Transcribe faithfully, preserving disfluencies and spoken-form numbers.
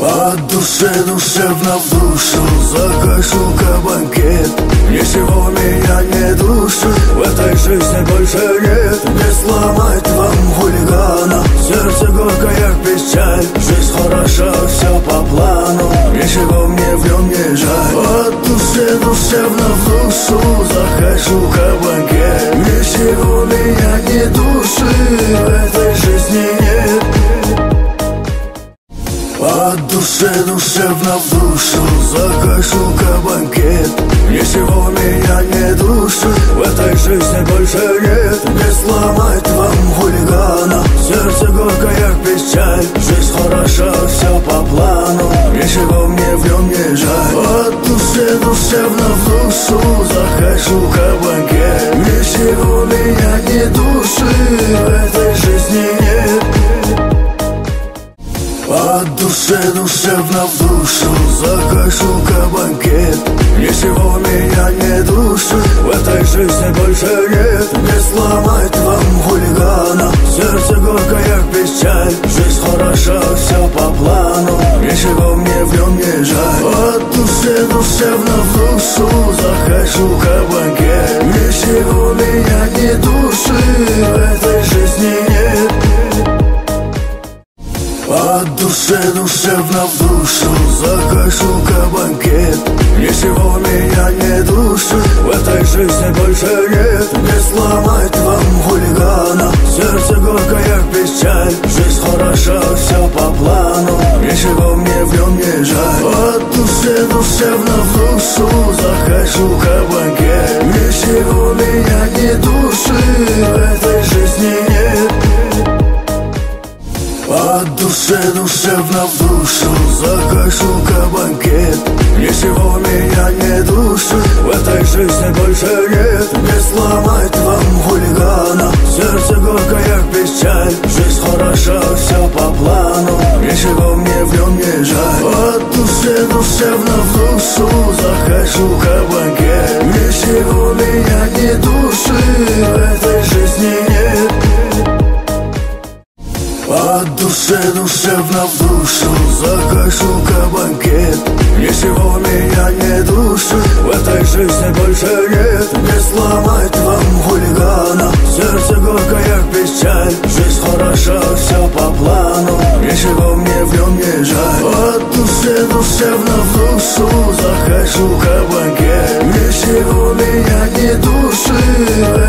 От души душевно в душу закажу-ка банкет. Ничего меня не душит, в этой жизни больше нет. Не сломать вам хулигана, сердце горькая печаль. Жизнь хороша, все по плану, ничего мне в нем не жаль. От души душевно в душу захожу-ка банкет. Ничего меня не душит, в этой жизни нет. От души душевно в душу закажу-ка банкет. Ничего меня не душит, в этой жизни больше нет. Не сломать вам хулигана, сердце горькая печаль. Жизнь хороша, все по плану, ничего мне в нем не жаль. От души душевно в душу захожу-ка банкет. Ничего меня не душит, в этой жизни нет. От души душевно в душу закажу-ка банкет. Ничего меня не душит, в этой жизни больше нет. Не сломать вам хулигана, сердце горькая печаль. Жизнь хороша, все по плану, ничего мне в нем не жаль. От души душевно в душу захожу-ка банкет. Ничего меня не душит, в этой жизни нет. От души душевно в душу закажу-ка банкет. Ничего меня не душит, в этой жизни больше нет. Не сломать вам хулигана, сердце горькая печаль. Жизнь хороша, все по плану, ничего мне в нем не жаль. От души душевно в душу захожу-ка банкет. Ничего меня не душит, в этой жизни нет. От души душевно в душу закажу-ка банкет. Ничего меня не душит, в этой жизни больше нет. Не сломать вам хулигана, сердце горькая печаль. Жизнь хороша, все по плану, ничего мне в нем не жаль. От души душевно в душу захожу-ка банкет. Ничего меня не душит, в этой жизни нет. От души душевно в душу закажу-ка банкет. Ничего меня не душит, в этой жизни больше нет. Не сломать вам хулигана, сердце горькая печаль. Жизнь хороша, все по плану, ничего мне в нем не жаль. От души душевно в душу захожу-ка банкет. Ничего меня не душит, в